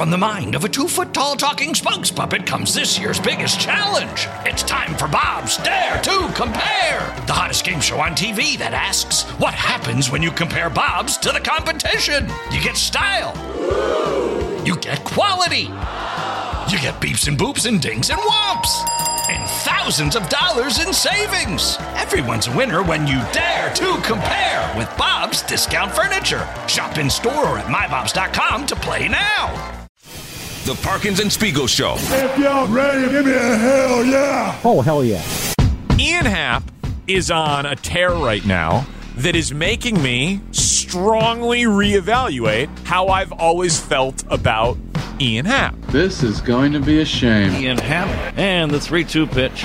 From the mind of a 2-foot-tall talking spokes puppet comes this year's biggest challenge. It's time for Bob's Dare to Compare, the hottest game show on TV that asks, what happens when you compare Bob's to the competition? You get style. You get quality. You get beeps and boops and dings and whomps. And thousands of dollars in savings. Everyone's a winner when you dare to compare with Bob's Discount Furniture. Shop in store or at mybobs.com to play now. The Parkins and Spiegel Show. If y'all ready, give me a hell yeah. Oh, hell yeah. Ian Happ is on a tear right now that is making me strongly reevaluate how I've always felt about Ian Happ. This is going to be a shame. Ian Happ and the 3-2 pitch.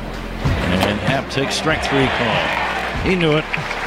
And Happ takes strike 3 call. He knew it.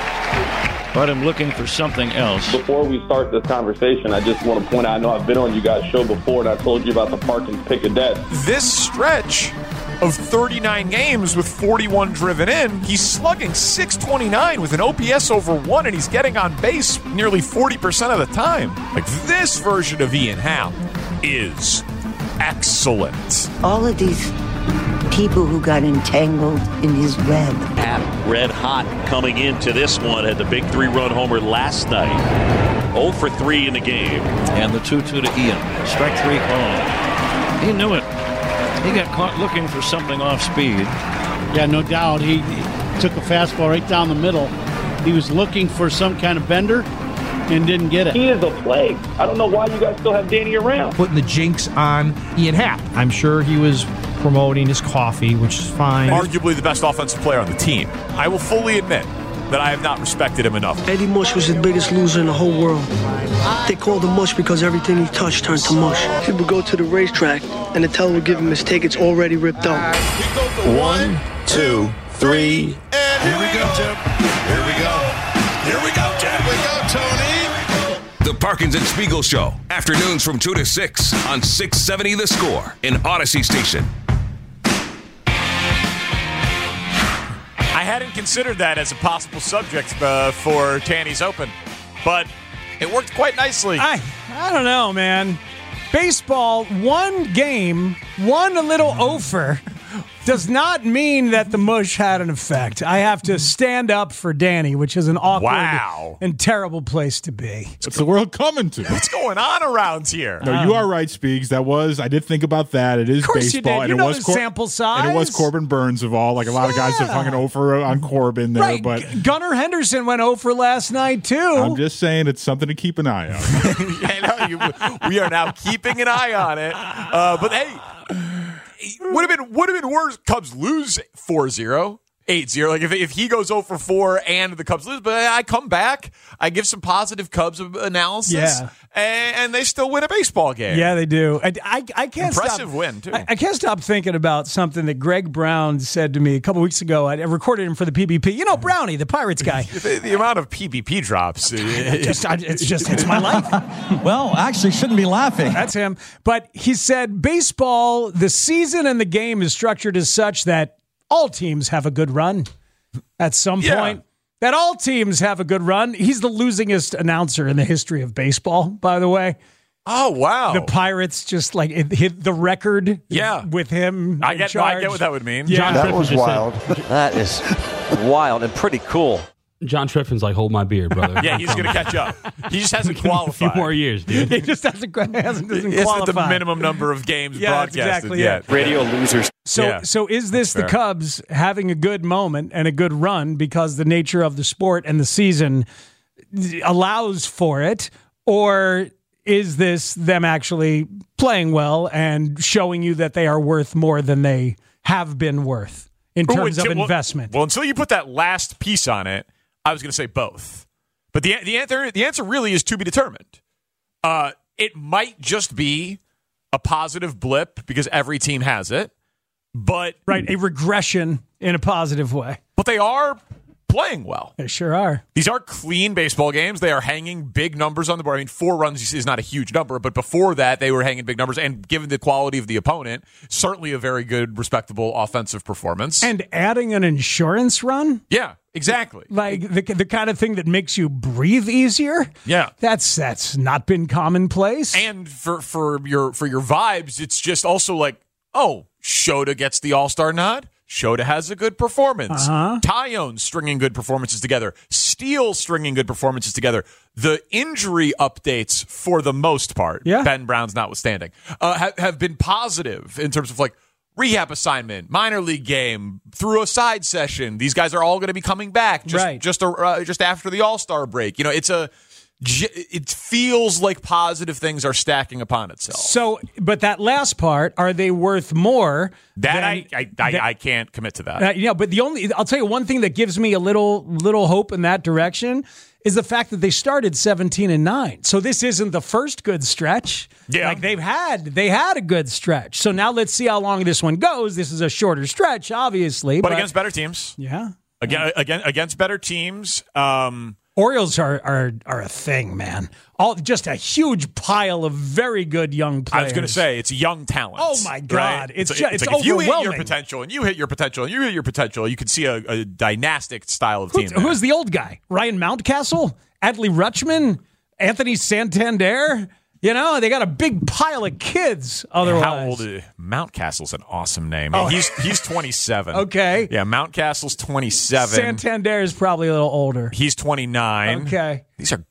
But I'm looking for something else. Before we start this conversation, I just want to point out, I know I've been on you guys' show before, and I told you about the Parkins pick of death. This stretch of 39 games with 41 driven in, he's slugging .629 with an OPS over 1, and he's getting on base nearly 40% of the time. Like, this version of Ian Happ is excellent. All of these people who got entangled in his web. Happ red hot coming into this one, had the big 3-run homer last night. 0 for 3 in the game. And the 2-2 to Ian. Strike 3 call. He knew it. He got caught looking for something off speed. Yeah, no doubt. He took a fastball right down the middle. He was looking for some kind of bender and didn't get it. He is a plague. I don't know why you guys still have Danny around. Putting the jinx on Ian Happ. I'm sure he was promoting his coffee, which is fine. Arguably the best offensive player on the team. I will fully admit that I have not respected him enough. Eddie Mush was the biggest loser in the whole world. They called him Mush because everything he touched turned to mush. People go to the racetrack and the teller would give him his tickets already ripped up. 1, 2, 3, and here we go, Jim. Here we go. Here we go, Jim. Here we go, Tony. The Parkins and Spiegel Show. Afternoons from 2 to 6 on 670 The Score in Odyssey Station. I hadn't considered that as a possible subject for Tanny's Open, but it worked quite nicely. I don't know, man. Baseball, one game, one a little over, does not mean that the mush had an effect. I have to stand up for Danny, which is an awkward and terrible place to be. What's the world coming to? What's going on around here? No, you are right, Speaks. I did think about that. It is baseball. And it was the sample size. And it was Corbin Burns of all. Like, a lot of guys have hung an over on Corbin there. Right. But Gunnar Henderson went over last night, too. I'm just saying it's something to keep an eye on. I know, we are now keeping an eye on it. But hey, would have been worse. Cubs lose 4-0, 8-0. Like if he goes 0 for 4 and the Cubs lose, but I come back, I give some positive Cubs analysis, and they still win a baseball game. Yeah, they do. I can't impressive win too. I can't stop thinking about something that Greg Brown said to me a couple weeks ago. I recorded him for the PBP. You know, Brownie, the Pirates guy. The amount of PBP drops. It's my life. Well, actually, shouldn't be laughing. That's him. But he said baseball, the season and the game is structured as such that all teams have a good run at some point. That all teams have a good run. He's the losingest announcer in the history of baseball, by the way. Oh, wow. The Pirates just like it hit the record with him. I get what that would mean. Yeah. That was wild. That is wild and pretty cool. John Triffin's like, hold my beer, brother. Yeah, he's going to catch up. He just hasn't qualified. A few more years, dude. He just doesn't qualify. Isn't the minimum number of games broadcasted exactly yet. Radio losers. So is this the Cubs having a good moment and a good run because the nature of the sport and the season allows for it? Or is this them actually playing well and showing you that they are worth more than they have been worth in terms of investment? Well, until you put that last piece on it, I was going to say both. But the answer really is to be determined. It might just be a positive blip because every team has it. But a regression in a positive way. But they are playing well. They sure are. These are clean baseball games. They are hanging big numbers on the board. I mean, 4 runs is not a huge number, but before that, they were hanging big numbers. And given the quality of the opponent, certainly a very good, respectable offensive performance. And adding an insurance run? Yeah. exactly. Like the kind of thing that makes you breathe easier. Yeah. That's not been commonplace. And for your vibes, it's just also like, oh, Shota gets the All-Star nod. Shota has a good performance. Tyone stringing good performances together. Steele stringing good performances together. The injury updates, for the most part, Ben Brown's notwithstanding, have been positive in terms of like rehab assignment, minor league game, through a side session. These guys are all going to be coming back just after the All-Star break. You know, it feels like positive things are stacking upon itself. So, but that last part, are they worth more? I can't commit to that. But I'll tell you one thing that gives me a little hope in that direction is the fact that they started 17-9. So this isn't the first good stretch. Yeah. Like they had a good stretch. So now let's see how long this one goes. This is a shorter stretch, obviously. But against better teams. Yeah. Against better teams. Orioles are a thing, man. Just a huge pile of very good young players. I was going to say, it's young talent. Oh, my God. Right? It's like if you hit your overwhelming. potential, and you hit your potential, and you hit your potential, you can see a dynastic style of team. Who's the old guy? Ryan Mountcastle? Adley Rutschman? Anthony Santander? You know, they got a big pile of kids otherwise. How old is Mountcastle's an awesome name. Oh. He's 27. Okay. Yeah, Mountcastle's 27. Santander is probably a little older. He's 29. Okay.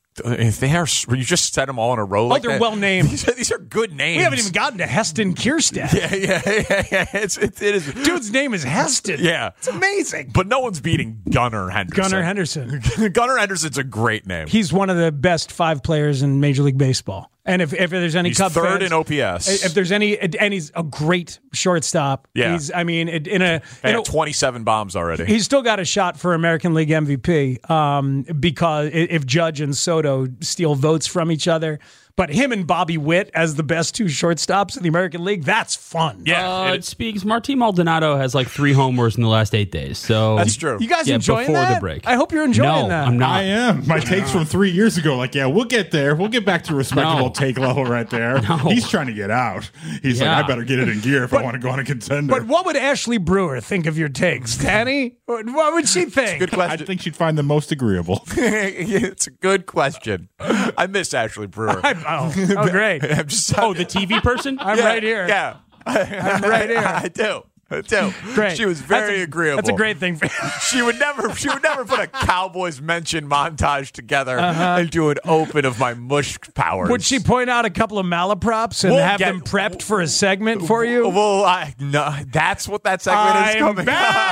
You just said them all in a row. They're well named. These are good names. We haven't even gotten to Heston Kierstead. Yeah. It is. Dude's name is Heston. Yeah. It's amazing. But no one's beating Gunnar Henderson. Gunnar Henderson's a great name. He's one of the best 5 players in Major League Baseball. And if there's any he's Cub third fans, in OPS. If there's any, and he's a great shortstop. Yeah. He's, I mean, in a 27 bombs already. He's still got a shot for American League MVP because if Judge and Soto steal votes from each other. But him and Bobby Witt as the best 2 shortstops in the American League, that's fun. Yeah, it speaks. Martín Maldonado has like 3 homers in the last 8 days. So that's true. You guys enjoying before that? the break. I hope you're enjoying that. I'm not. I am. My takes from 3 years ago, like, yeah, we'll get there. We'll get back to respectable take level right there. No. He's trying to get out. He's like, I better get it in gear if I want to go on a contender. But what would Ashley Brewer think of your takes, Danny? What would she think? Good question. I think she'd find them most agreeable. It's a good question. I miss Ashley Brewer. Oh, great. I'm just, the TV person? I'm right here. Yeah. I'm right here. I do. Great. She was very agreeable. That's a great thing for She would never put a Cowboys mention montage together and do an open of my mush powers. Would she point out a couple of malaprops and have them prepped for a segment for you? Well, no, that's what that segment is coming.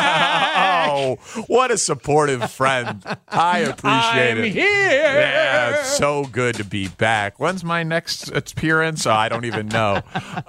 Oh, what a supportive friend. I appreciate it. I'm here. Yeah, it's so good to be back. When's my next appearance? Oh, I don't even know.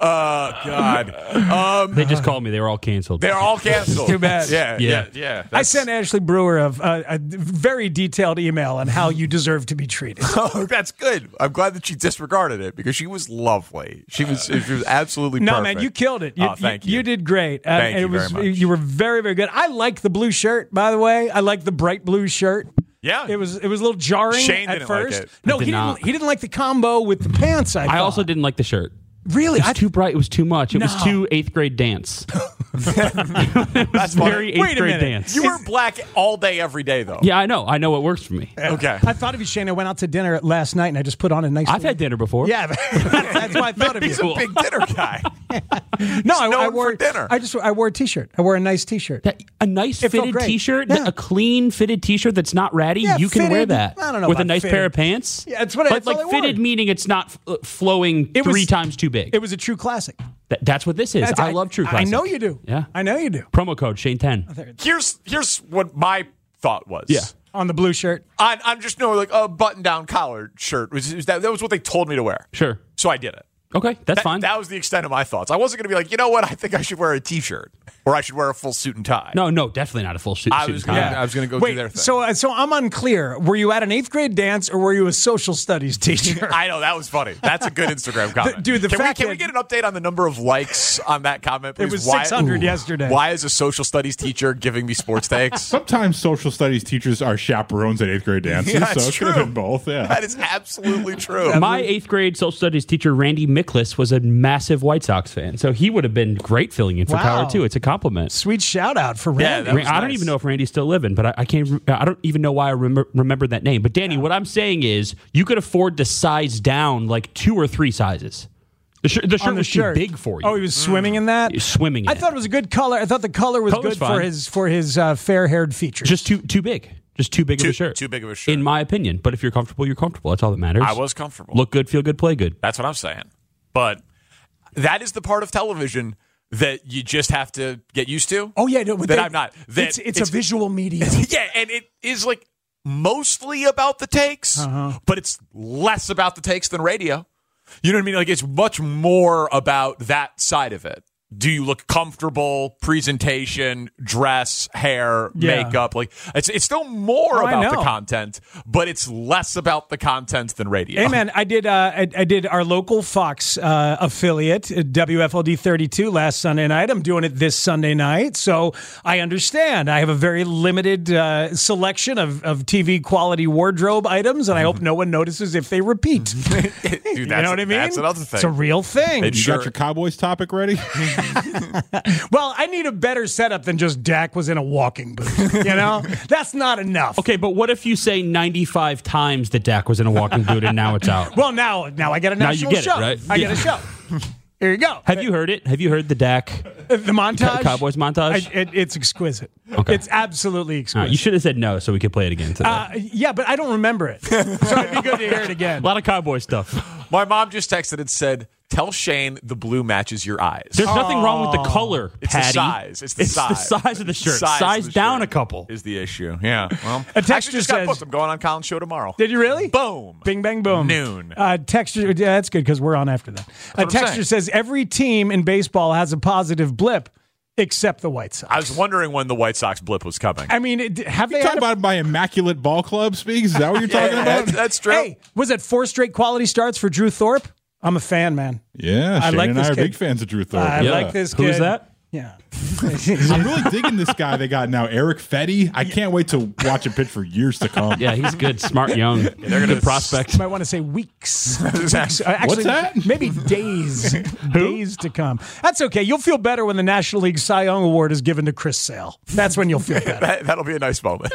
God. They just called me. They were all canceled. They're all canceled. Too bad. Yeah. I sent Ashley Brewer a very detailed email on how you deserve to be treated. Oh, that's good. I'm glad that she disregarded it because she was lovely. She was absolutely perfect. No, man, you killed it. Thank you. You did great. Thank you very much. You were very, very good. I like the blue shirt, by the way. I like the bright blue shirt. Yeah, it was a little jarring Shane at didn't first. like it. No, he didn't like the combo with the pants. I also didn't like the shirt. Really? It was too bright. It was too much. It was too 8th grade dance. That's very 8th grade dance. You were black all day, every day, though. Yeah, I know. I know what works for me. Okay. I thought of you, Shane. I went out to dinner last night and I just put on a nice. I've had dinner before. Yeah, that's why I thought of you. He's a big dinner guy. No, I wore for dinner. I wore a T-shirt. I wore a nice T-shirt. A nice fitted T-shirt, a clean fitted T-shirt that's not ratty. Yeah, you can wear fitted. that. I don't know with a about nice fitted. pair of pants. Yeah, that's what. But like fitted meaning it's not flowing three times too big. It was a true classic. That's what this is. I love true classic. I know you do. Yeah, I know you do. Promo code Shane10. Here's what my thought was. Yeah. On the blue shirt. I'm just like a button-down collared shirt. That was what they told me to wear. Sure. So I did it. Okay, that's fine. That was the extent of my thoughts. I wasn't going to be like, you know what? I think I should wear a T-shirt or I should wear a full suit and tie. No, definitely not a full suit. I was going to go do their thing. So I'm unclear. Were you at an 8th grade dance or were you a social studies teacher? I know, that was funny. That's a good Instagram comment. Dude, can we get an update on the number of likes on that comment, please? It was 600 yesterday. Why is a social studies teacher giving me sports takes? Sometimes social studies teachers are chaperones at 8th grade dances, Yeah, so it could have been both. Yeah, that is absolutely true. My 8th grade social studies teacher, Randy Miklas was a massive White Sox fan, so he would have been great filling in for Wow. Kyler too. It's a compliment. Sweet shout out for Randy. I don't even know if Randy's still living, but I can't. I don't even know why I remember that name. But Danny, what I'm saying is, you could afford to size down like 2 or 3 sizes. The shirt was too big for you. Oh, he was swimming in that? Swimming in I thought it was a good color. I thought the color was Color's good for his fair-haired features. Just too big. Just too big of a shirt. Too big of a shirt. In my opinion. But if you're comfortable, you're comfortable. That's all that matters. I was comfortable. Look good, feel good, play good. That's what I'm saying. But that is the part of television that you just have to get used to. Oh, yeah. No, that I'm not. It's a visual medium. Yeah, and it is like mostly about the takes, but it's less about the takes than radio. You know what I mean? Like, it's much more about that side of it. Do you look comfortable? Presentation, dress, hair, makeup. Like, it's still more about the content, but it's less about the content than radio. Hey, man, I did our local Fox affiliate, WFLD 32, last Sunday night. I'm doing it this Sunday night, so I understand. I have a very limited selection of TV quality wardrobe items, and I hope no one notices if they repeat. Dude, you know what I mean? That's another thing. It's a real thing. You got your Cowboys topic ready? Well, I need a better setup than just Dak was in a walking boot. You know? That's not enough. Okay, but what if you say 95 times that Dak was in a walking boot and now it's out? Well, now I get a national show. It, right? I get a show. Here you go. Have you heard it? Have you heard the Dak the montage? Cowboys montage? It's exquisite. Okay. It's absolutely exquisite. You should have said no so we could play it again today. Yeah, but I don't remember it. So it'd be good to hear it again. A lot of Cowboy stuff. My mom just texted and said, "Tell Shane the blue matches your eyes." There's nothing wrong with the color, It's Patty. the size. It's the size. The size of the shirt. Size down a couple is the issue. Yeah. Well, a texter actually just got says, booked. I'm going on Colin's show tomorrow. Did you really? Boom. Bing, bang, boom. Noon. Texter, yeah, that's good because we're on after that. A texter says every team in baseball has a positive blip except the White Sox. I was wondering when the White Sox blip was coming. I mean, have they talking about my immaculate ball club speaks? Is that what you're talking about? That's true. Hey, was it 4 straight quality starts for Drew Thorpe? I'm a fan, man. Yeah, I Shane like and this I are kid. big fans of Drew Thorpe. I like this kid. Who's that? Yeah. I'm really digging this guy they got now, Eric Fetty. I can't wait to watch him pitch for years to come. Yeah, he's good, smart, young. They're good prospect. You might want to say weeks. Actually, What's that? Maybe days. Days to come. That's okay. You'll feel better when the National League Cy Young Award is given to Chris Sale. That's when you'll feel better. That'll be a nice moment.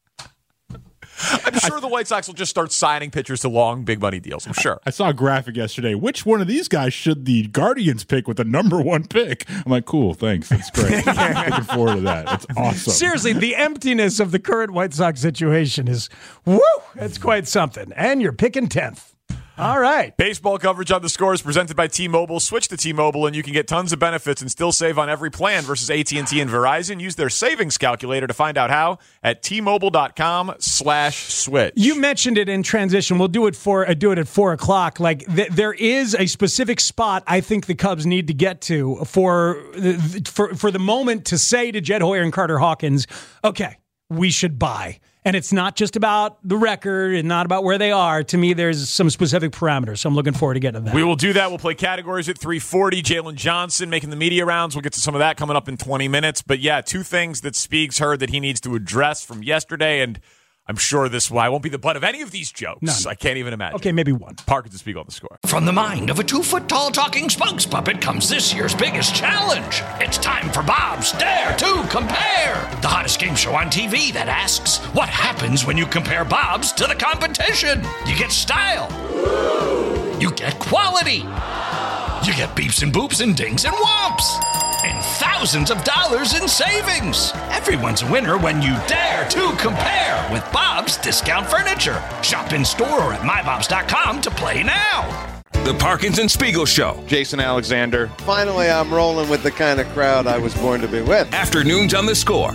I'm sure the White Sox will just start signing pitchers to long, big money deals. I'm sure. I saw a graphic yesterday. Which one of these guys should the Guardians pick with the number 1 pick? I'm like, cool, thanks. That's great. Looking forward to that. That's awesome. Seriously, the emptiness of the current White Sox situation is, woo, it's quite something. And you're picking 10th. All right. Baseball coverage on The Score is presented by T-Mobile. Switch to T-Mobile and you can get tons of benefits and still save on every plan versus AT&T and Verizon. Use their savings calculator to find out how at T-Mobile.com/switch. You mentioned it in transition. We'll do it at 4 o'clock. Like there is a specific spot I think the Cubs need to get to for the moment to say to Jed Hoyer and Carter Hawkins, okay, we should buy. And it's not just about the record and not about where they are. To me, there's some specific parameters. So I'm looking forward to getting to that. We will do that. We'll play categories at 3:40. Jalen Johnson making the media rounds. We'll get to some of that coming up in 20 minutes. But yeah, 2 things that Speaks heard that he needs to address from yesterday. And I'm sure I won't be the butt of any of these jokes. None. I can't even imagine. Okay, maybe 1. Parkins to Speak on The Score. From the mind of a 2-foot-tall talking spokes puppet comes this year's biggest challenge. It's time for Bob's Dare to Compare, the hottest game show on TV that asks, what happens when you compare Bob's to the competition? You get style. You get quality. You get beeps and boops and dings and whomps. And thousands of dollars in savings. Everyone's a winner when you dare to compare with Bob's Discount Furniture. Shop in store or at mybobs.com to play now. The Parkins and Spiegel Show. Jason Alexander. Finally, I'm rolling with the kind of crowd I was born to be with. Afternoons on The Score.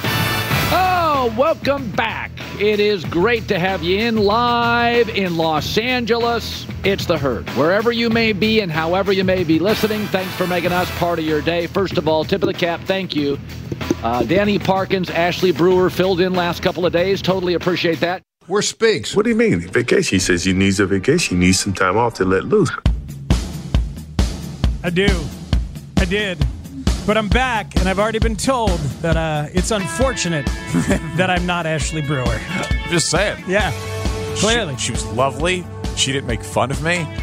Oh, welcome back. It is great to have you in live in Los Angeles. It's The Herd. Wherever you may be and however you may be listening, thanks for making us part of your day. First of all, tip of the cap, thank you. Danny Parkins, Ashley Brewer filled in last couple of days. Totally appreciate that. Where's Speaks? What do you mean? Vacation. He says he needs a vacation. He needs some time off to let loose. I do. I did. But I'm back, and I've already been told that it's unfortunate that I'm not Ashley Brewer. I'm just saying. Yeah, clearly. She was lovely. She didn't make fun of me.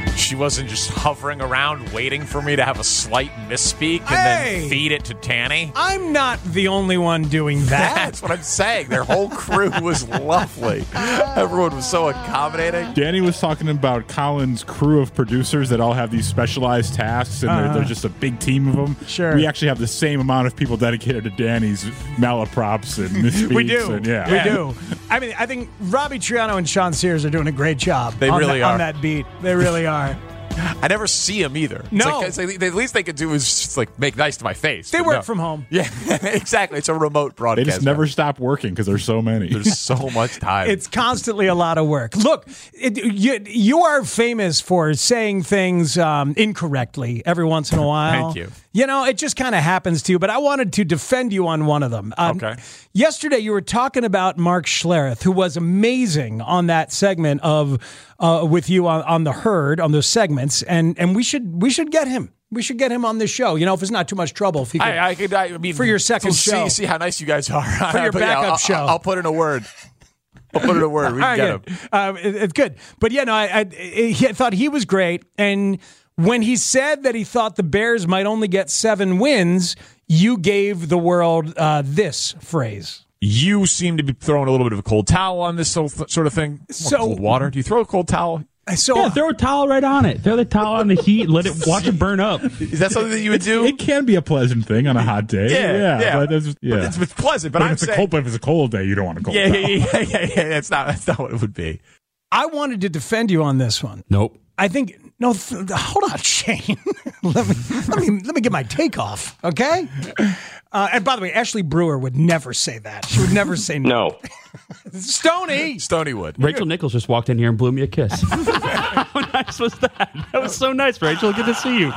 she wasn't just hovering around waiting for me to have a slight misspeak and Hey! then feed it to Tanny. I'm not the only one doing that. That's what I'm saying. Their whole crew was lovely. Everyone was so accommodating. Danny was talking about Colin's crew of producers that all have these specialized tasks, and they're just a big team of them. Sure. We actually have the same amount of people dedicated to Danny's malaprops and misspeaks. We do. And, yeah. We do. I mean, I think Robbie Triano and Sean Sears are doing a great job. They really are. On that beat. They really are. I never see them either. No. It's like the least they could do is just like make nice to my face. They But work no. from home. Yeah, exactly. It's a remote broadcast. They just never stop working because there's so many. There's so much time. It's constantly a lot of work. Look, you are famous for saying things incorrectly every once in a while. Thank you. You know, it just kind of happens to you, but I wanted to defend you on one of them. Okay. Yesterday, you were talking about Mark Schlereth, who was amazing on that segment of with you on the herd, on those segments, and we should get him. We should get him on this show. You know, if it's not too much trouble. If he could, I mean, for your second show. See how nice you guys are. For your backup show. I'll put in a word. I'll put in a word. We can get him. It's good. But yeah, no, I thought he was great. And when he said that he thought the Bears might only get 7 wins, you gave the world this phrase. You seem to be throwing a little bit of a cold towel on this sort of thing. Cold water. Do you throw a cold towel? Throw a towel right on it. Throw the towel on the heat. Watch it burn up. Is that something that you would do? It can be a pleasant thing on a hot day. Yeah. But it's pleasant. But if it's a cold day, you don't want a cold towel. Yeah. That's not what it would be. I wanted to defend you on this one. Nope. I think hold on, Shane. let me get my take off, okay? And by the way, Ashley Brewer would never say that. She would never say no. Stoney would. Rachel Nichols just walked in here and blew me a kiss. How nice was that? That was so nice, Rachel. Good to see you.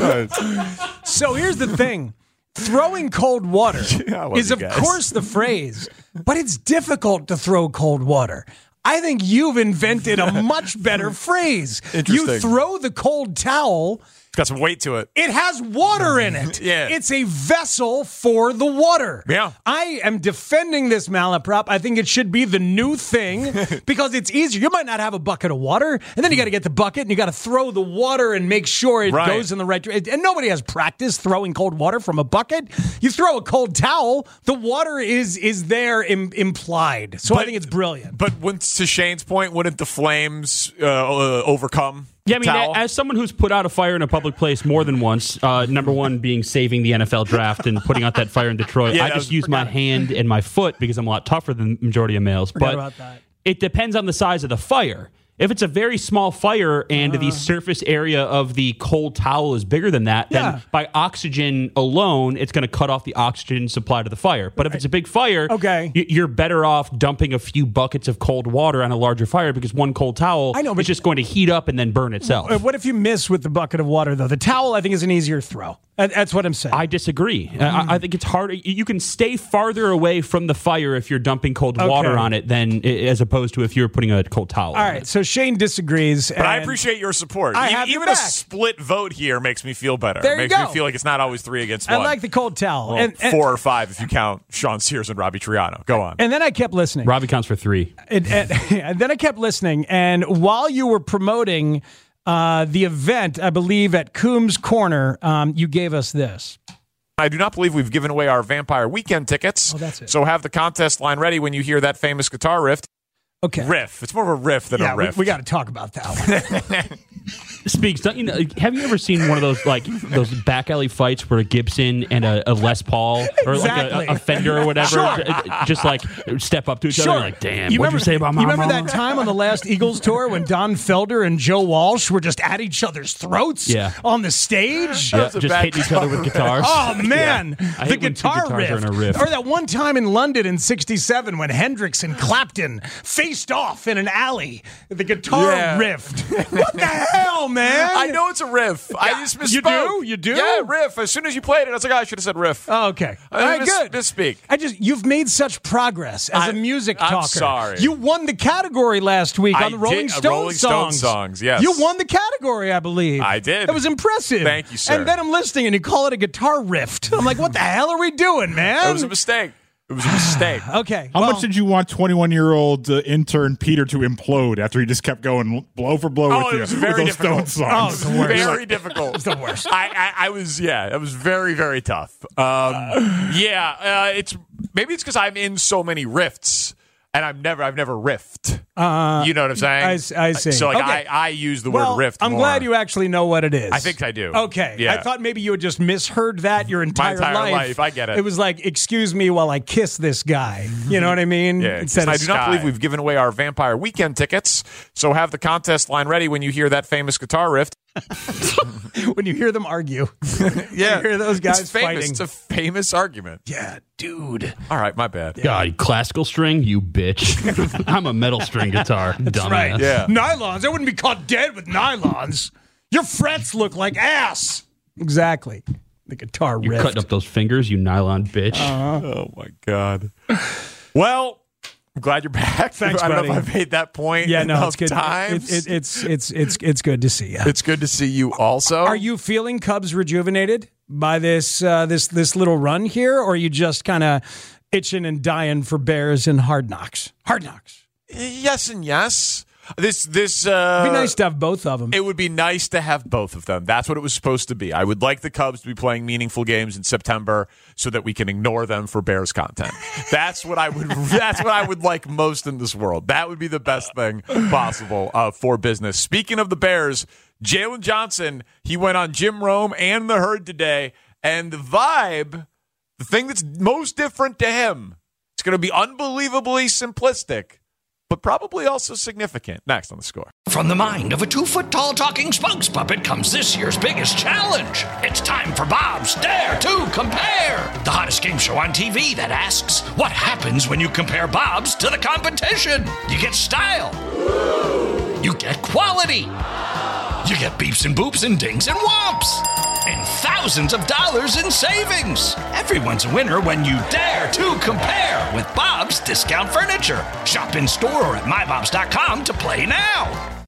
So here's the thing. Throwing cold water is, of course, the phrase, but it's difficult to throw cold water. I think you've invented a much better phrase. Interesting. You throw the cold towel. It's got some weight to it. It has water in it. Yeah. It's a vessel for the water. Yeah. I am defending this malaprop. I think it should be the new thing because it's easier. You might not have a bucket of water, and then you got to get the bucket, and you got to throw the water and make sure it goes in the right direction. And nobody has practice throwing cold water from a bucket. You throw a cold towel, the water is there implied. So I think it's brilliant. But to Shane's point, wouldn't the flames overcome? Yeah, I mean, towel? as someone who's put out a fire in a public place more than once, number one being saving the NFL draft and putting out that fire in Detroit, I just use my hand and my foot because I'm a lot tougher than the majority of males. Forgot But about that. it depends on the size of the fire. If it's a very small fire and the surface area of the cold towel is bigger than that, then by oxygen alone, it's going to cut off the oxygen supply to the fire. But if it's a big fire, you're better off dumping a few buckets of cold water on a larger fire because one cold towel is just going to heat up and then burn itself. What if you miss with the bucket of water, though? The towel, I think, is an easier throw. That's what I'm saying. I disagree. I think it's harder. You can stay farther away from the fire if you're dumping cold water on it than as opposed to if you're putting a cold towel on it. All right, so Shane disagrees. But I appreciate your support. Even a split vote here makes me feel better. There you makes go. me feel like it's not always 3 against 1. I like the cold towel. Well, 4 or 5 if you count Sean Sears and Robbie Triano. Go on. And then I kept listening. Robbie counts for 3. And then I kept listening. And while you were promoting the event, I believe at Coombs Corner, you gave us this. I do not believe we've given away our Vampire Weekend tickets. Oh, that's it. So have the contest line ready when you hear that famous guitar riff. Okay. Riff. It's more of a riff than a riff. We got to talk about that one. Speaks. Don't you know? Have you ever seen one of those those back alley fights where a Gibson and a Les Paul or like a Fender or whatever just like step up to each other? And like, damn, what'd you say about my You remember mama? that time on the last Eagles tour when Don Felder and Joe Walsh were just at each other's throats on the stage? Yeah, just hitting each other with guitars. Oh man, I the hate when two guitar guitars are in a riff. Or that one time in London in '67 when Hendrix and Clapton faced off in an alley. The guitar riffed. What the hell, man? I know it's a riff. I just misspoke. You do? Yeah, riff. As soon as you played it, I was like, I should have said riff. Oh, okay. All right, good. Misspeak. You've made such progress as a music talker. I'm sorry. You won the category last week on the Rolling Stone songs. Yes. You won the category, I believe. I did. That was impressive. Thank you, sir. And then I'm listening, and you call it a guitar riff. I'm like, what the hell are we doing, man? It was a mistake. It was a mistake. Okay. How much did you want 21-year-old intern Peter to implode after he just kept going blow for blow with it you was very with those difficult. Stones songs? It was very difficult. It's the worst. It was very, very tough. It's because I'm in so many rifts, and I've never riffed. You know what I'm saying? I see. So Okay. I use the word rift. I'm more. glad you actually know what it is. I think I do. Okay. Yeah. I thought maybe you had just misheard that your entire life. I get it. It was like, excuse me while I kiss this guy. You know what I mean? Yeah. Instead I of do not believe we've given away our Vampire Weekend tickets, so have the contest line ready when you hear that famous guitar riff. when you hear them argue. Yeah. You hear those guys it's famous. fighting. It's a famous argument. Yeah, dude. All right, my bad. God, classical string, you bitch. I'm a metal string guitar. That's dumbass. right. Yeah. Nylons. I wouldn't be caught dead with nylons. Your frets look like ass. Exactly. The guitar You're riff. cutting up those fingers, you nylon bitch. Oh, my God. Well, I'm glad you're back. Thanks, I don't buddy. know if I've made that point Yeah, no, enough it's good. times. It's good to see you. It's good to see you also. Are you feeling Cubs rejuvenated by this little run here, or are you just kind of itching and dying for Bears and Hard Knocks? Hard Knocks. Yes and yes. This It'd be nice to have both of them. It would be nice to have both of them. That's what it was supposed to be. I would like the Cubs to be playing meaningful games in September so that we can ignore them for Bears content. That's what I would like most in this world. That would be the best thing possible for business. Speaking of the Bears, Jalen Johnson, he went on Jim Rome and the Herd today, and the vibe, the thing that's most different to him, it's going to be unbelievably simplistic, but probably also significant. Next on The Score. From the mind of a 2-foot-tall talking spokes puppet comes this year's biggest challenge. It's time for Bob's Dare to Compare, the hottest game show on TV that asks, what happens when you compare Bob's to the competition? You get style. You get quality. You get beeps and boops and dings and whomps. And thousands of dollars in savings. Everyone's a winner when you dare to compare with Bob's Discount Furniture. Shop in store or at mybobs.com to play now.